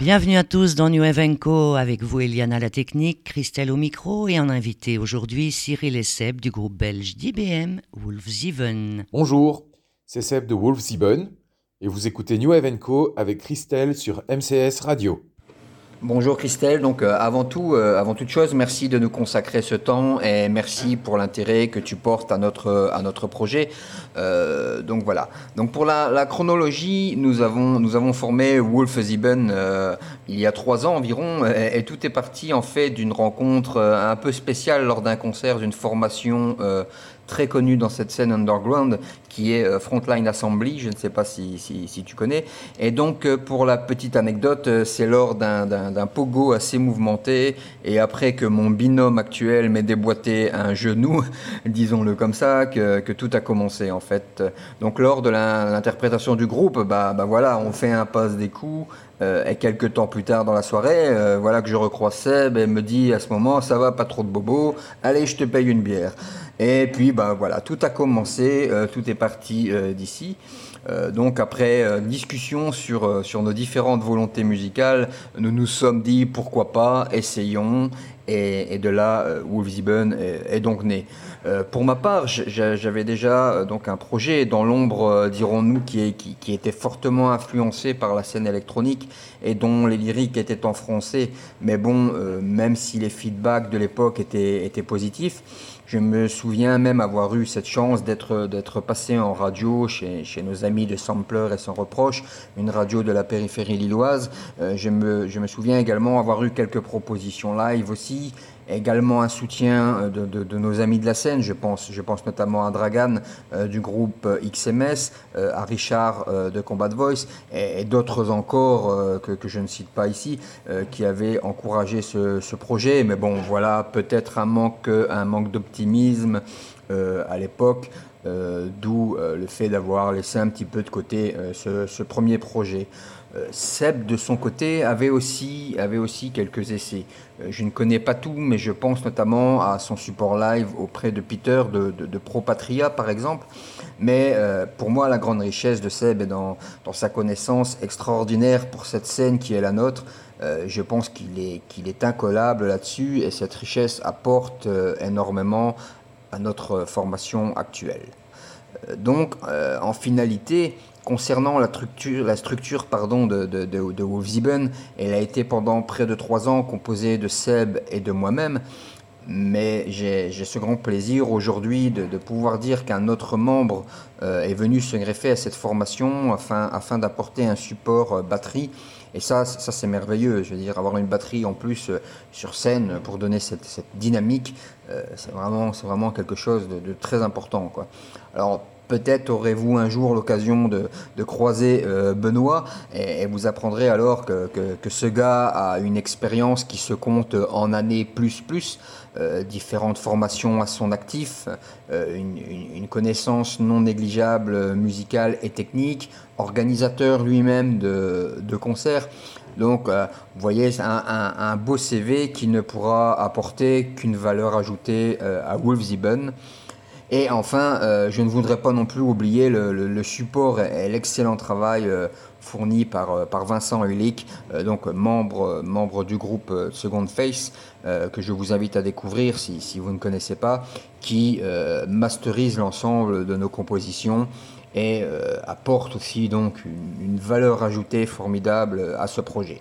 Bienvenue à tous dans New Wave & Co. Avec vous Eliana à la technique, Christelle au micro et en invité aujourd'hui Cyril et Seb du groupe belge d'IBM Wolfsieben. Bonjour, c'est Seb de Wolfsieben et vous écoutez New Wave & Co avec Christelle sur MCS Radio. Bonjour Christelle, donc avant toute chose, merci de nous consacrer ce temps et merci pour l'intérêt que tu portes à notre projet. Donc voilà. Donc pour la chronologie, nous avons formé Wolfsieben il y a 3 ans environ et tout est parti en fait d'une rencontre un peu spéciale lors d'un concert d'une formation très connue dans cette scène underground qui est Frontline Assembly, je ne sais pas si tu connais. Et donc pour la petite anecdote, c'est lors d'un pogo assez mouvementé et après que mon binôme actuel m'ait déboîté un genou, disons-le comme ça, que tout a commencé en fait. Donc lors de l'interprétation du groupe, voilà, on fait un passe des coups. Et quelques temps plus tard dans la soirée, voilà que je recroise Seb et me dit à ce moment, ça va, pas trop de bobo, allez je te paye une bière. Et puis voilà, tout a commencé, tout est parti d'ici. Donc après discussion sur nos différentes volontés musicales, nous nous sommes dit pourquoi pas, essayons. Et de là, Wolfsieben est donc né. Pour ma part, j'avais déjà donc un projet dans l'ombre, dirons-nous, qui était fortement influencé par la scène électronique et dont les lyriques étaient en français. Mais bon, même si les feedbacks de l'époque étaient positifs, je me souviens même avoir eu cette chance d'être passé en radio chez nos amis de Sampler et Sans Reproche, une radio de la périphérie lilloise. Je me souviens également avoir eu quelques propositions live aussi, également un soutien de nos amis de la scène. Je pense notamment à Dragan du groupe XMS, à Richard de Combat Voice et d'autres encore que je ne cite pas ici, qui avaient encouragé ce projet. Mais bon, voilà, peut-être un manque d'optimisme à l'époque, d'où le fait d'avoir laissé un petit peu de côté ce premier projet. Seb, de son côté, avait aussi quelques essais. Je ne connais pas tout, mais je pense notamment à son support live auprès de Peter de Pro Patria, par exemple. Mais pour moi, la grande richesse de Seb est dans sa connaissance extraordinaire pour cette scène qui est la nôtre. Je pense qu'il est incollable là-dessus et cette richesse apporte énormément à notre formation actuelle. Donc, en finalité, concernant la structure de Wolfsieben, elle a été pendant près de 3 ans composée de Seb et de moi-même. Mais j'ai ce grand plaisir aujourd'hui de pouvoir dire qu'un autre membre est venu se greffer à cette formation afin d'apporter un support batterie. Et ça c'est merveilleux. Je veux dire, avoir une batterie en plus sur scène pour donner cette dynamique, c'est vraiment quelque chose de très important, quoi. Alors, peut-être aurez-vous un jour l'occasion de croiser Benoît et vous apprendrez alors que ce gars a une expérience qui se compte en années plus, différentes formations à son actif, une connaissance non négligeable musicale et technique, organisateur lui-même de concerts. Donc, vous voyez, c'est un beau CV qui ne pourra apporter qu'une valeur ajoutée à Wolfsieben. Et enfin, je ne voudrais pas non plus oublier le support et l'excellent travail fourni par Vincent Hulick, donc membre du groupe Second Face, que je vous invite à découvrir si vous ne connaissez pas, qui masterise l'ensemble de nos compositions et apporte aussi donc une valeur ajoutée formidable à ce projet.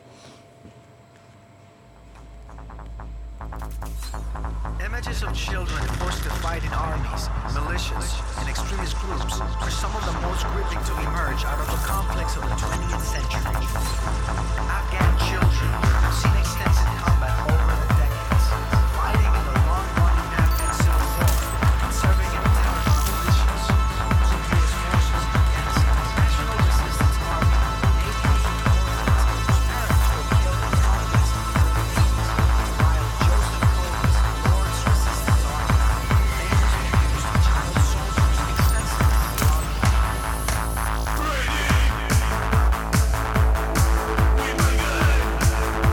Images of children forced to fight in armies, militias, and extremist groups are some of the most gripping to emerge out of the complex of the 20th century. Afghan children have seen extensive combat over the decades, fighting in the long-running Afghan civil war and serving in intelligence militias, U.S. forces against National Resistance Army, Navy, Parents were killed in conflicts in the Philippines, while Joseph Cole's Lord's Resistance Army famously used child soldiers extensively throughout the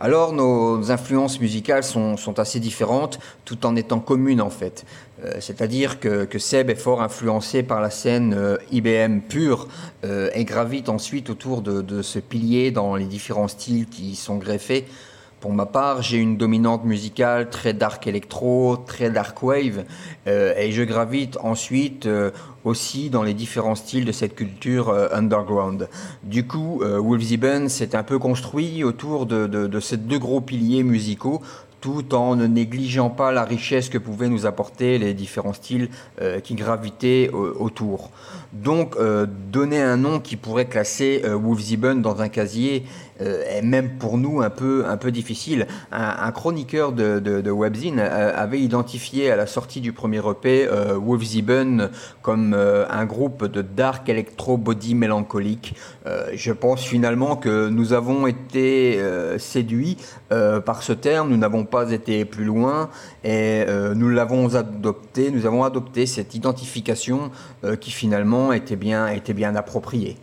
Alors nos influences musicales sont assez différentes tout en étant communes en fait. C'est-à-dire que Seb est fort influencé par la scène IBM pure et gravite ensuite autour de ce pilier dans les différents styles qui y sont greffés. Pour ma part, j'ai une dominante musicale très dark electro, très dark wave, et je gravite ensuite aussi dans les différents styles de cette culture underground. Du coup, Wolfsieben s'est un peu construit autour de ces deux gros piliers musicaux, tout en ne négligeant pas la richesse que pouvaient nous apporter les différents styles qui gravitaient autour. Donc, donner un nom qui pourrait classer Wolfsieben dans un casier est même pour nous un peu difficile. Un chroniqueur de Webzine avait identifié à la sortie du premier EP Wolfsieben comme un groupe de dark electro body mélancolique. Je pense finalement que nous avons été séduits par ce terme, nous n'avons pas été plus loin et nous avons adopté cette identification qui finalement était bien appropriée.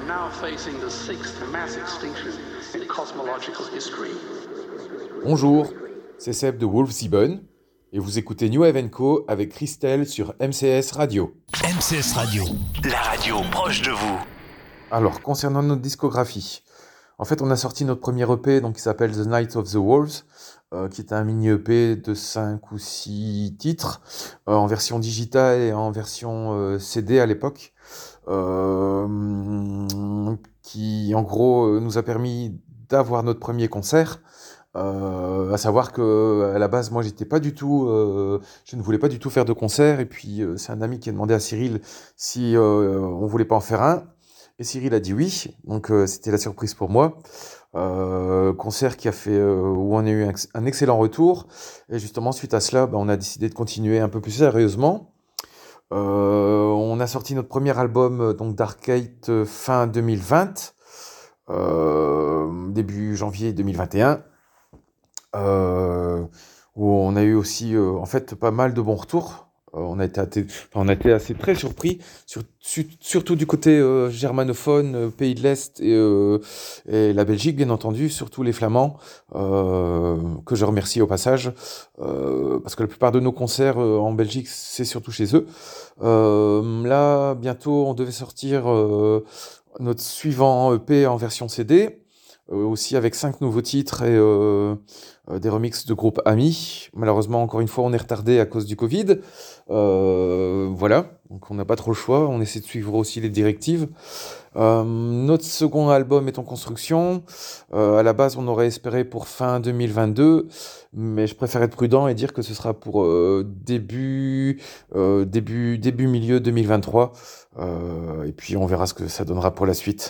now facing the sixth mass extinction in cosmological history. Bonjour, c'est Seb de Wolfsieben et vous écoutez New Haven Co avec Christelle sur MCS Radio. MCS Radio, la radio proche de vous. Alors, concernant notre discographie, en fait, on a sorti notre premier EP donc, qui s'appelle The Night of the Wolves, qui est un mini EP de 5 ou 6 titres, en version digitale et en version CD à l'époque, qui en gros nous a permis d'avoir notre premier concert. À savoir que à la base moi je ne voulais pas du tout faire de concert, et puis c'est un ami qui a demandé à Cyril si on voulait pas en faire un, et Cyril a dit oui, donc c'était la surprise pour moi. Concert qui a fait où on a eu un excellent retour, et justement suite à cela on a décidé de continuer un peu plus sérieusement. On a sorti notre premier album donc d'Arcade fin 2020, début janvier 2021, où on a eu aussi en fait pas mal de bons retours. On a été assez très surpris, surtout du côté germanophone, pays de l'Est et la Belgique, bien entendu, surtout les Flamands, que je remercie au passage, parce que la plupart de nos concerts en Belgique, c'est surtout chez eux. Là, bientôt, on devait sortir notre suivant EP en version CD, aussi avec 5 nouveaux titres et des remixes de groupes amis. Malheureusement, encore une fois, on est retardé à cause du Covid. Voilà, donc on n'a pas trop le choix, on essaie de suivre aussi les directives. Notre second album est en construction. À la base, on aurait espéré pour fin 2022, mais je préfère être prudent et dire que ce sera pour début milieu 2023. Et puis on verra ce que ça donnera pour la suite.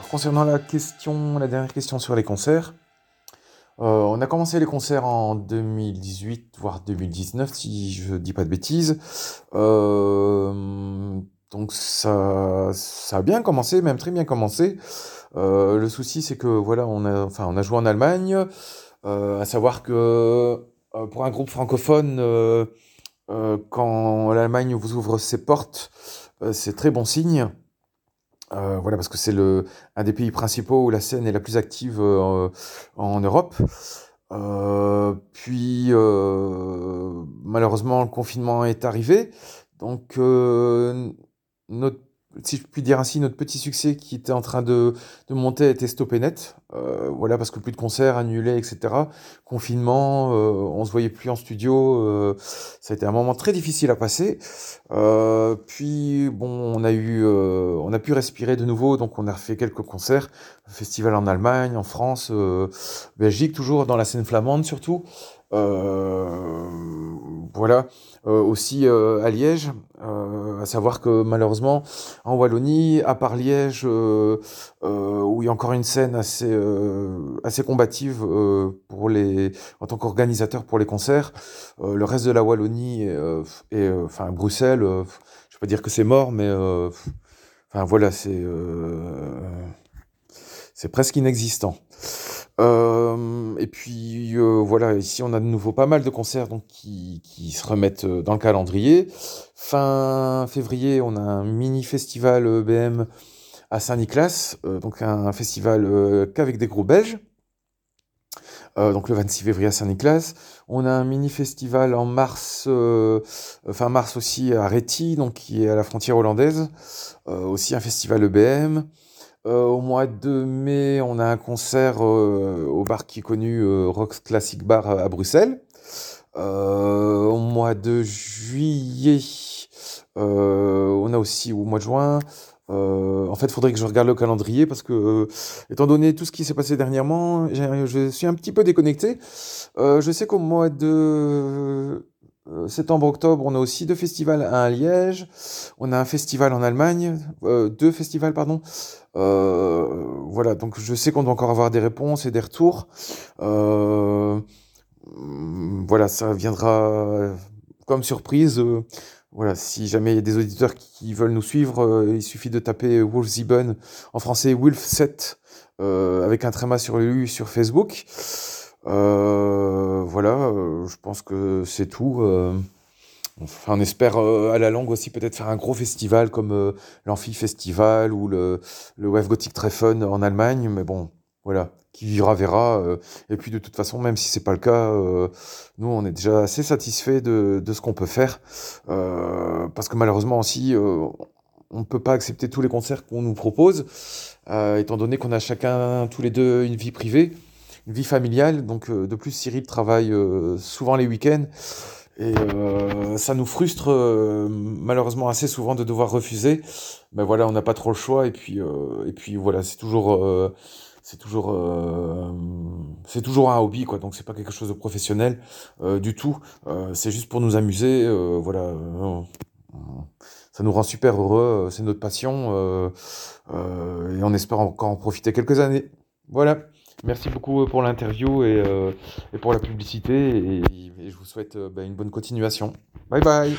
concernant la dernière question sur les concerts, on a commencé les concerts en 2018, voire 2019, si je dis pas de bêtises. Donc ça a bien commencé, même très bien commencé. Le souci, c'est que voilà, on a joué en Allemagne, à savoir que pour un groupe francophone, quand l'Allemagne vous ouvre ses portes, c'est très bon signe. Voilà, parce que c'est un des pays principaux où la scène est la plus active en Europe. Puis malheureusement, le confinement est arrivé. Donc si je puis dire ainsi, notre petit succès qui était en train de monter a été stoppé net. Voilà, parce que plus de concerts annulés, etc. Confinement, on se voyait plus en studio. Ça a été un moment très difficile à passer. Puis bon, on a pu respirer de nouveau, donc on a refait quelques concerts, festival en Allemagne, en France, Belgique, toujours dans la scène flamande surtout. Voilà, aussi à Liège, à savoir que malheureusement en Wallonie, à part Liège, où il y a encore une scène assez combative en tant qu'organisateur pour les concerts, le reste de la Wallonie enfin Bruxelles, je vais pas dire que c'est mort, mais enfin voilà, c'est presque inexistant. Et puis voilà, ici on a de nouveau pas mal de concerts donc qui se remettent dans le calendrier. Fin février, on a un mini festival EBM à Saint-Nicolas, donc un festival qu'avec des groupes belges. Donc le 26 février à Saint-Nicolas. On a un mini festival en mars, fin mars aussi à Réti, donc qui est à la frontière hollandaise. Aussi un festival EBM. Au mois de mai, on a un concert au bar qui est connu, Rock Classic Bar à Bruxelles. Au mois de juillet, on a aussi au mois de juin. En fait, il faudrait que je regarde le calendrier parce que, étant donné tout ce qui s'est passé dernièrement, je suis un petit peu déconnecté. Je sais qu'au mois de septembre-octobre, on a aussi 2 festivals, un à Liège, on a un festival en Allemagne, 2 festivals, pardon. Voilà, donc je sais qu'on doit encore avoir des réponses et des retours. Voilà, ça viendra comme surprise. Voilà, si jamais il y a des auditeurs qui veulent nous suivre, il suffit de taper Wolfsieben, en français Wolf7, avec un tréma sur le U sur Facebook. Voilà, je pense que c'est tout. Enfin, on espère à la longue aussi peut-être faire un gros festival comme l'Amphi Festival ou le Wave Gothic Treffen en Allemagne, mais bon, voilà, qui vivra verra. Et puis de toute façon, même si c'est pas le cas, nous on est déjà assez satisfaits de ce qu'on peut faire, parce que malheureusement aussi, on ne peut pas accepter tous les concerts qu'on nous propose, étant donné qu'on a chacun, tous les deux, une vie privée, une vie familiale. Donc de plus, Cyril travaille souvent les week-ends. Et ça nous frustre malheureusement assez souvent de devoir refuser. Mais voilà, on n'a pas trop le choix. Et puis voilà, c'est toujours un hobby, quoi. Donc c'est pas quelque chose de professionnel du tout. C'est juste pour nous amuser. Voilà, ça nous rend super heureux. C'est notre passion. Et on espère encore en profiter quelques années. Voilà. Merci beaucoup pour l'interview et pour la publicité et je vous souhaite une bonne continuation. Bye bye.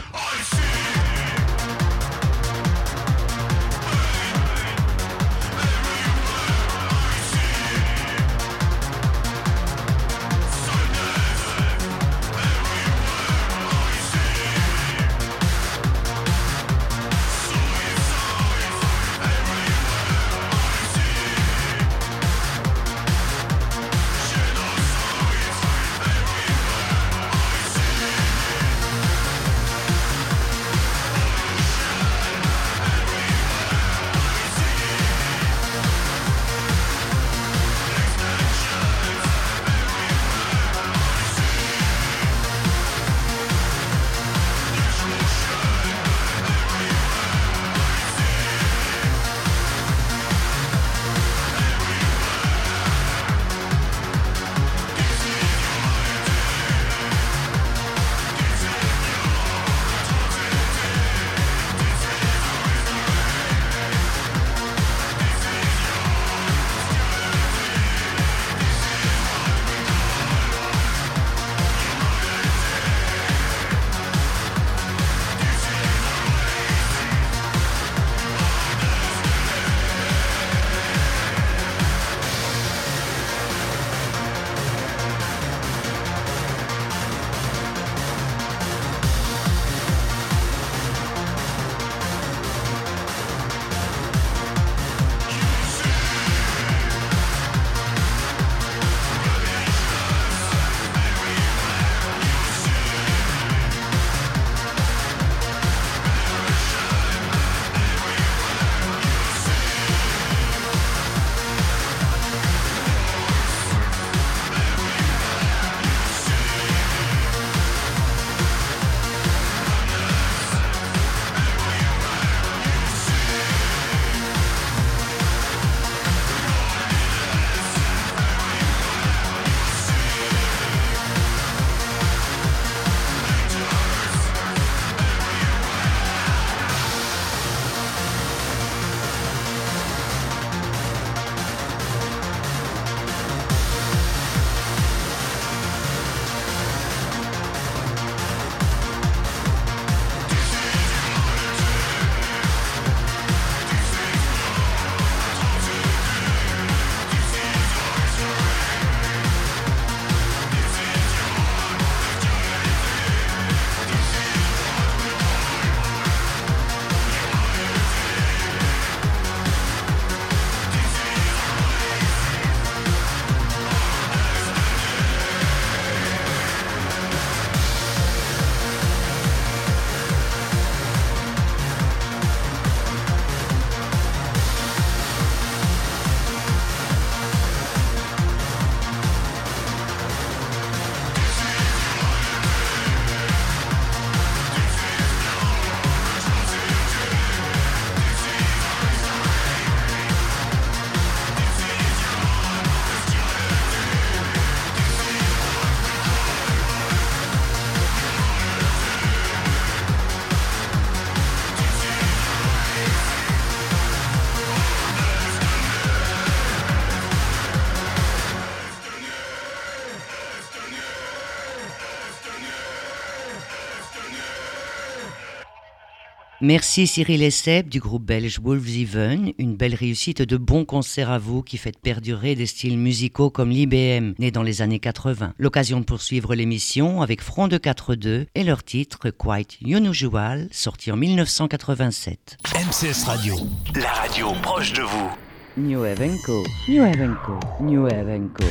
Merci Cyril Esseb du groupe belge Wolves Even, une belle réussite de bons concerts à vous qui fait perdurer des styles musicaux comme l'IBM, né dans les années 80. L'occasion de poursuivre l'émission avec Front de 4-2 et leur titre Quite Unusual, sorti en 1987. MCS Radio, la radio proche de vous. New Evenco, New Evenco, New Evenco.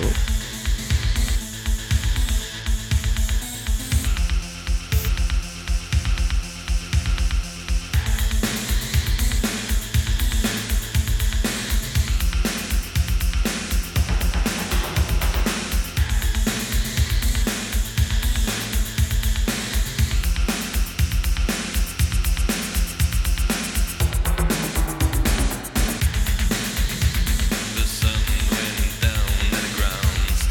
The sun went down and the ground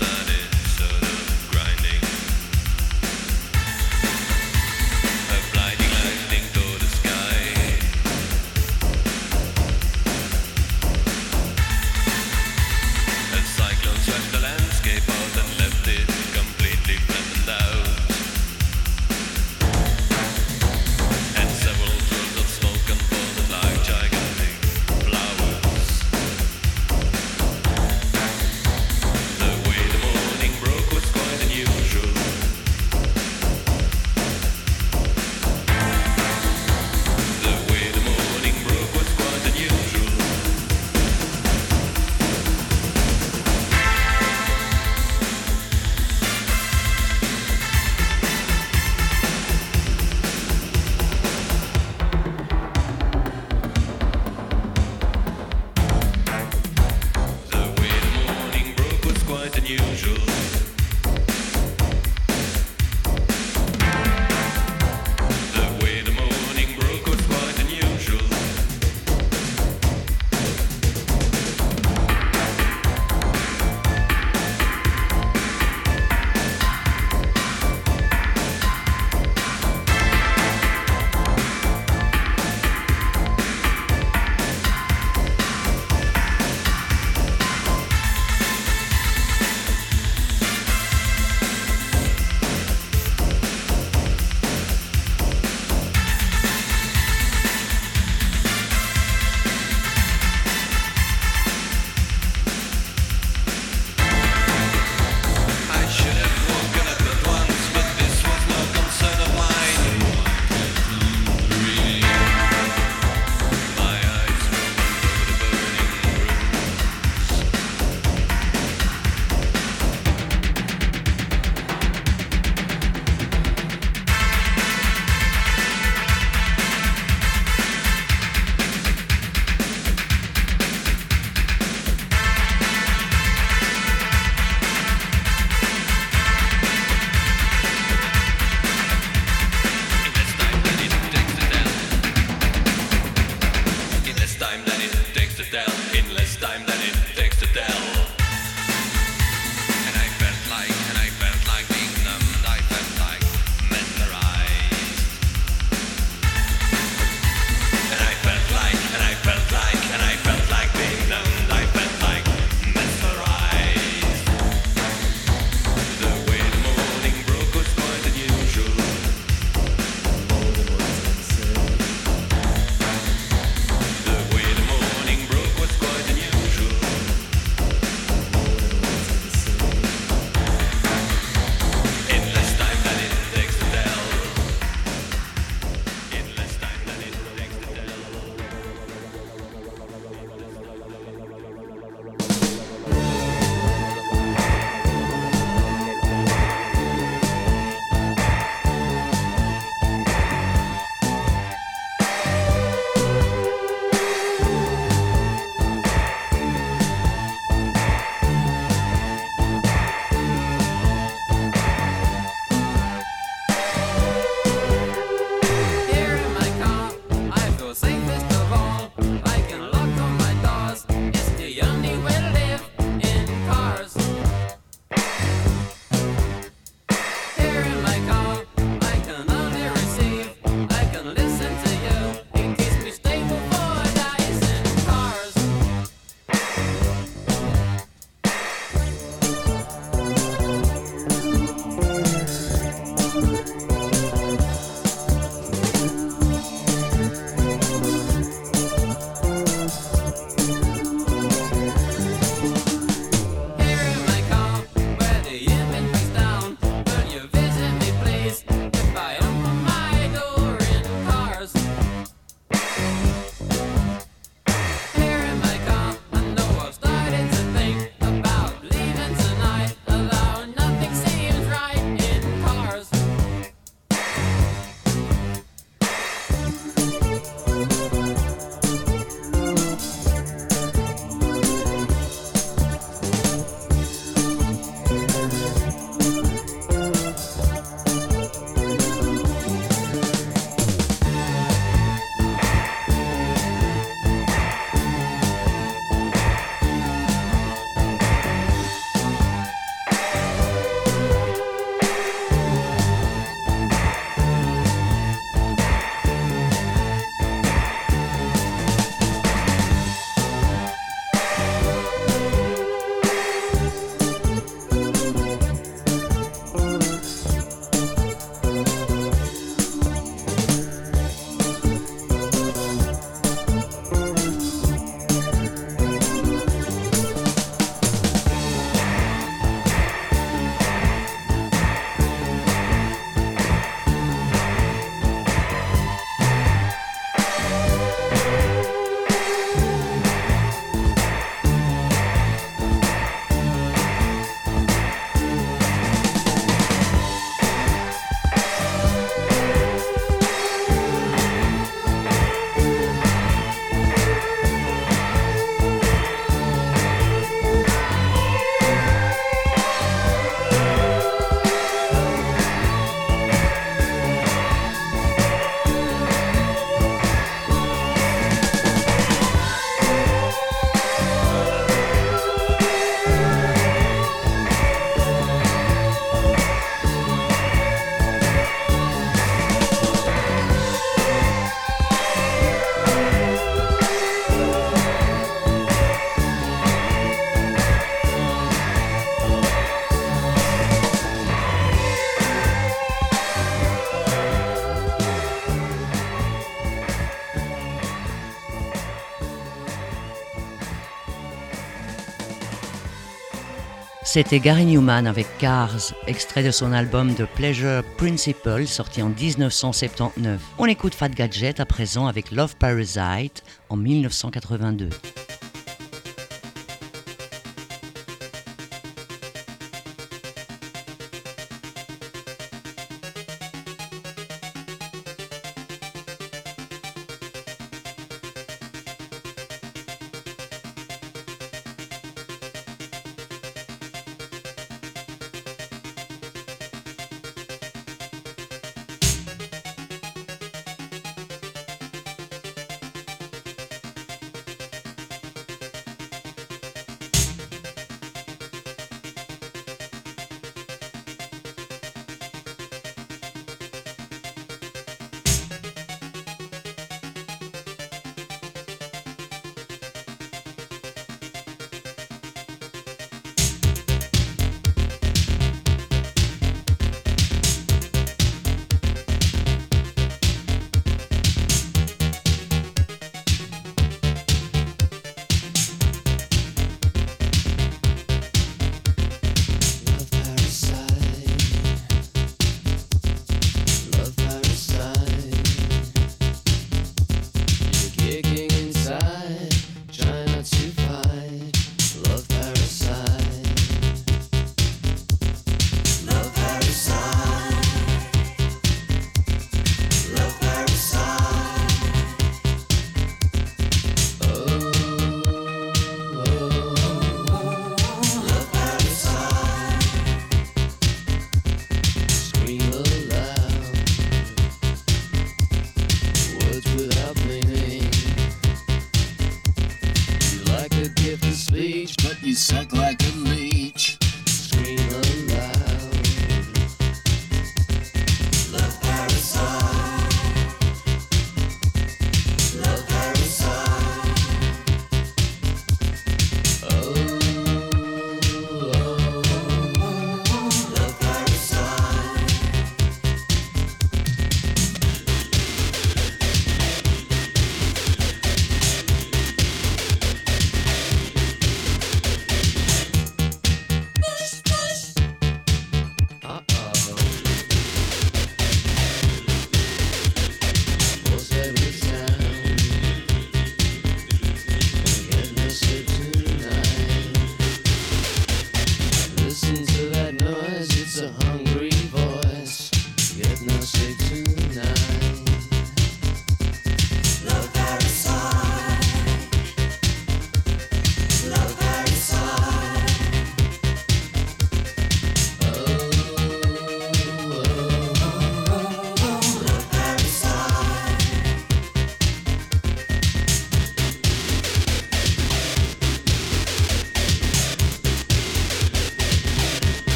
C'était Gary Newman avec Cars, extrait de son album The Pleasure Principle sorti en 1979. On écoute Fat Gadget à présent avec Love Parasite en 1982.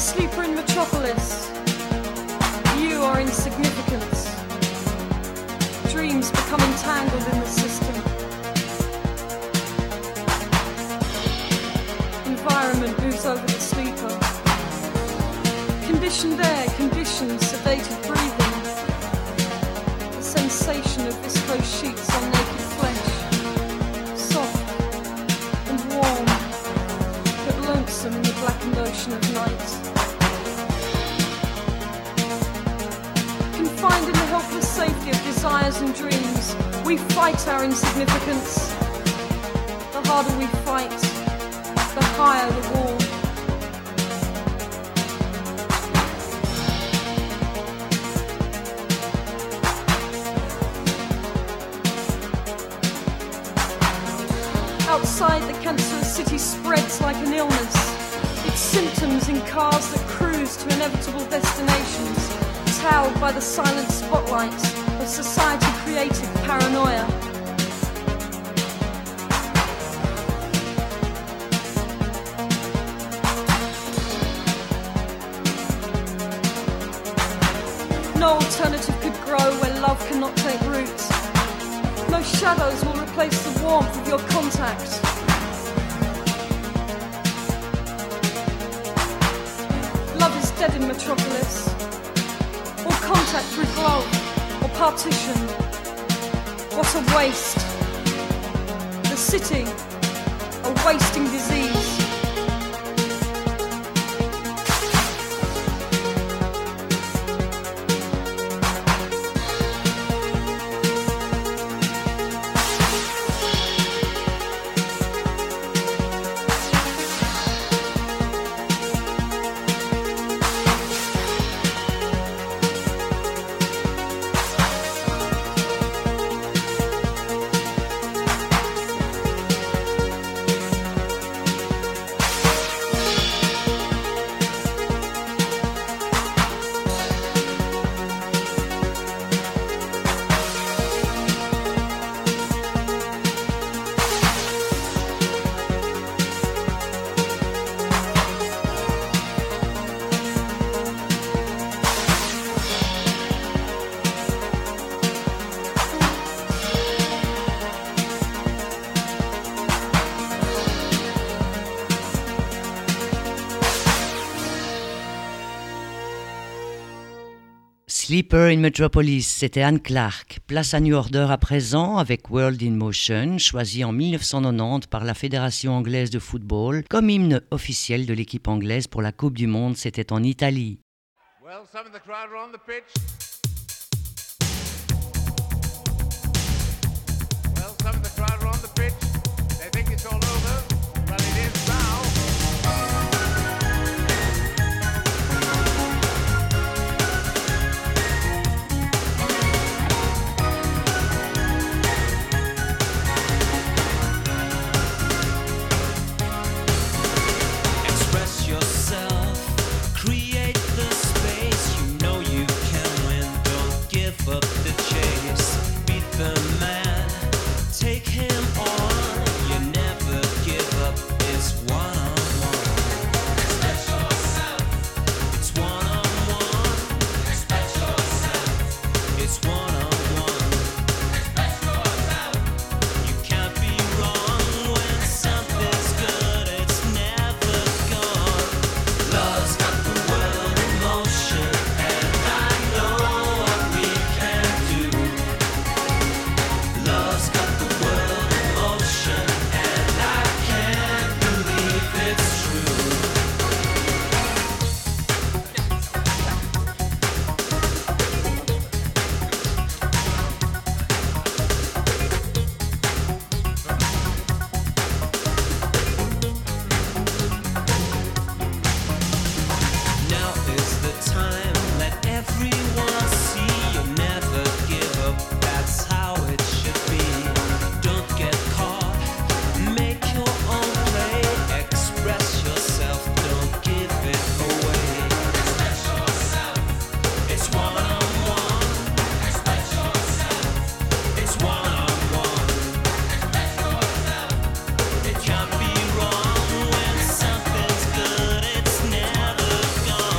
Sleeper in Metropolis, you are insignificant. Dreams become entangled in the system. Environment moves over the sleeper. Conditioned air, conditions, sedated breathing. The sensation of viscose sheets on naked flesh. Soft and warm, but lonesome in the blackened ocean of night. Confined in the helpless safety of desires and dreams, we fight our insignificance. The harder we fight, the higher the wall. Outside, the cancerous city spreads like an illness. Its symptoms in cars that cruise to inevitable destinations, towed by the silent spotlight of society-created paranoia. No alternative could grow where love cannot take root. No shadows will replace the warmth of your contact. Love is dead in Metropolis. All contact through glove or partition. What a waste. The city, a wasting disease. Sleeper in Metropolis, c'était Anne Clark. Place à New Order à présent avec World in Motion, choisi en 1990 par la Fédération anglaise de football comme hymne officiel de l'équipe anglaise pour la Coupe du Monde, c'était en Italie. Well, some of the crowd are on the pitch. Well, some of the crowd are on the pitch. They think it's all over, but it is now. Up the chase, beat the man, take him on. You never give up. It's one on one. Express yourself. It's one on one. Express yourself. It's one on one. Express yourself. You can't be wrong when something's good. It's never gone. Love's got the world in motion, and I know. Love's got the world in motion, and I can't believe it's true. Now is the time, let everyone see you never give up. That's how it should be. Don't get caught. Make your own play. Express yourself. Don't give it away. Express yourself. It's one on one. Express yourself. It's one on one. Express yourself. It can't be wrong when something's good. It's never gone.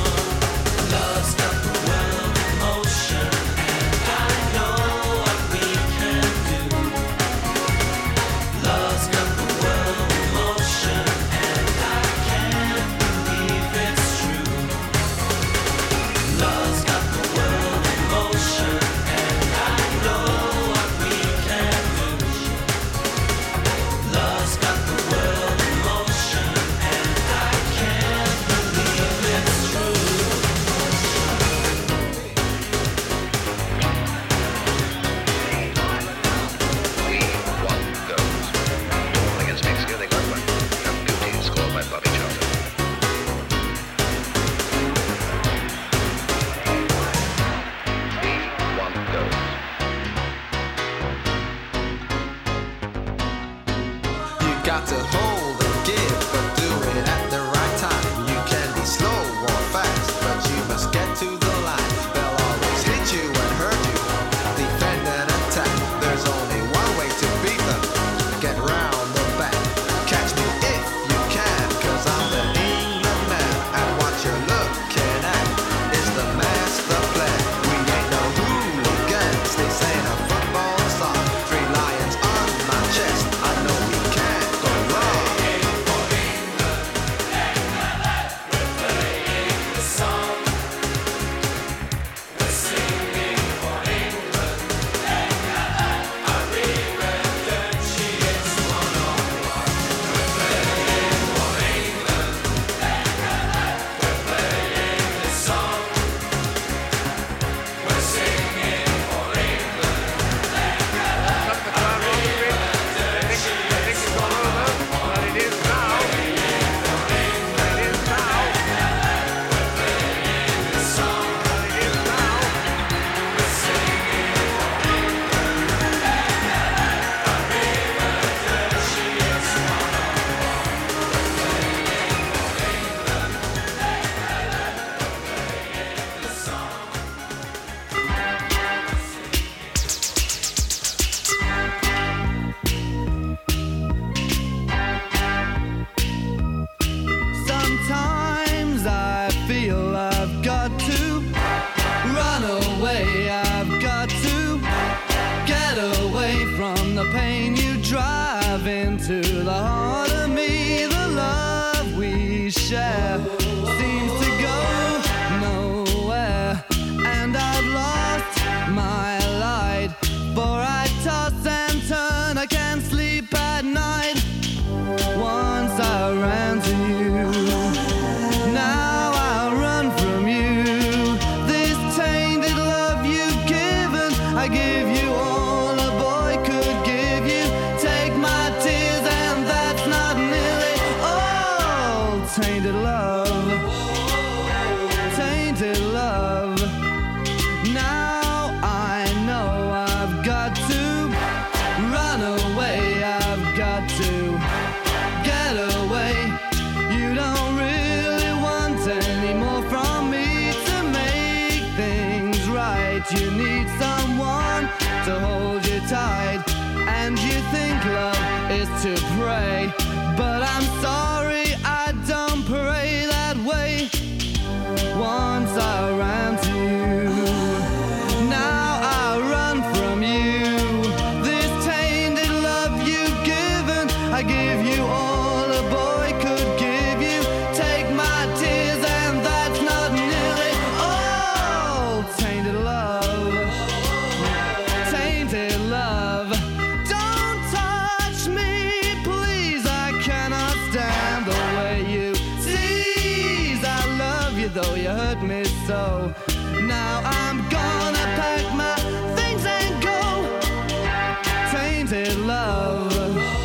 night you need someone to hold you tight, and you think love is to pray, but I'm sorry, I don't pray that way. Once I ran to you, now I run from you. This tainted love you've given, I give you all a boy could give you. Take my tears and that's not nearly all. Tainted love, tainted love. Don't touch me, please, I cannot stand the way you tease. I love you though you hurt me so. Now I'm gonna pack my things and go. Tainted love,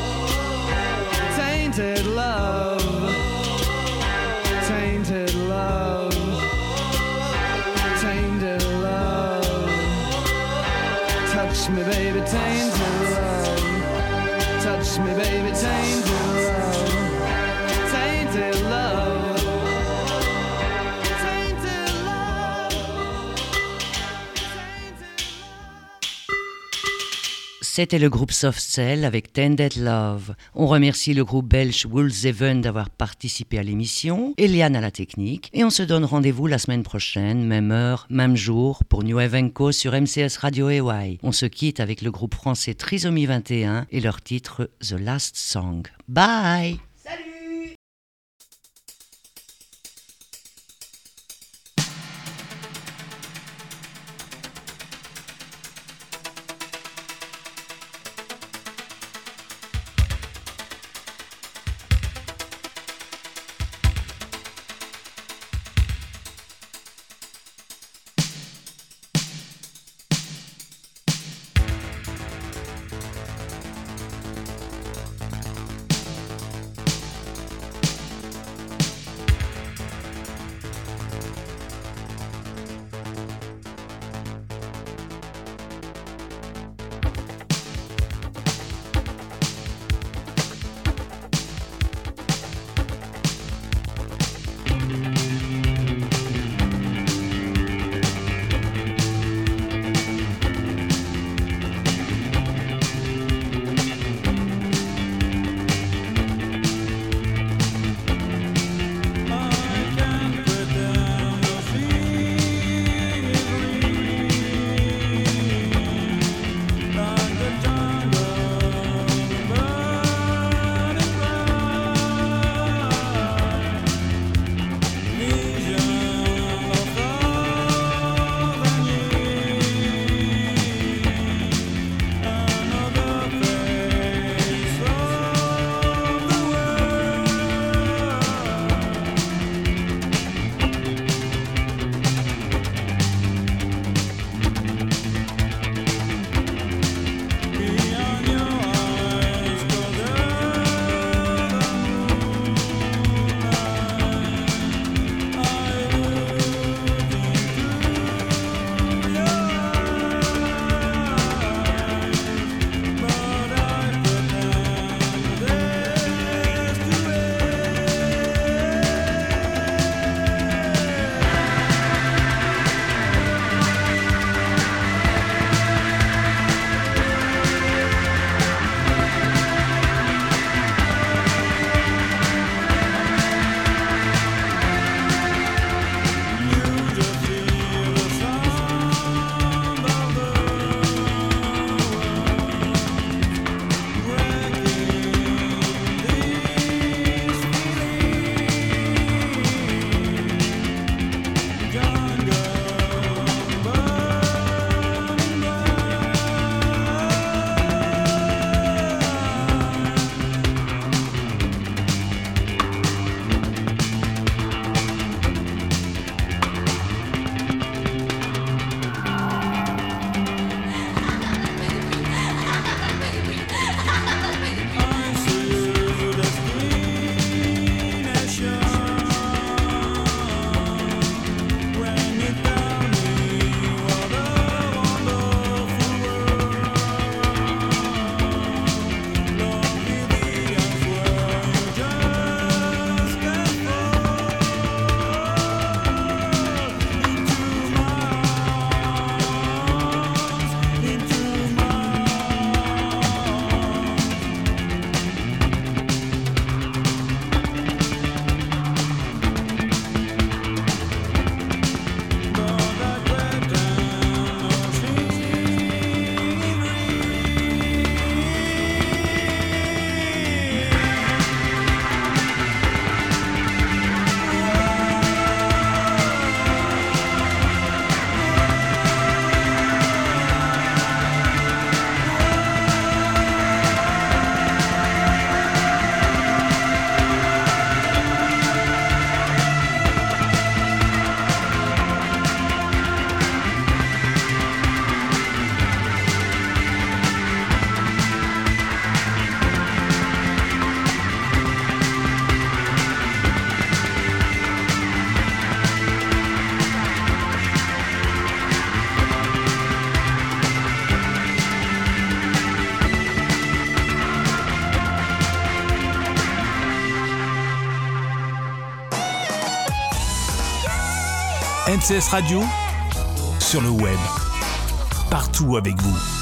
tainted love, tainted love, tainted love. Touch me, baby, tainted love. Touch me, baby, tainted love. Tainted love. Tainted love. C'était le groupe Soft Cell avec Tainted Love. On remercie le groupe belge Woolshaven d'avoir participé à l'émission, Eliane à la technique, et on se donne rendez-vous la semaine prochaine, même heure, même jour, pour New Haven Co sur MCS Radio AY. On se quitte avec le groupe français Trisomie 21 et leur titre The Last Song. Bye! NCS Radio, sur le web, partout avec vous.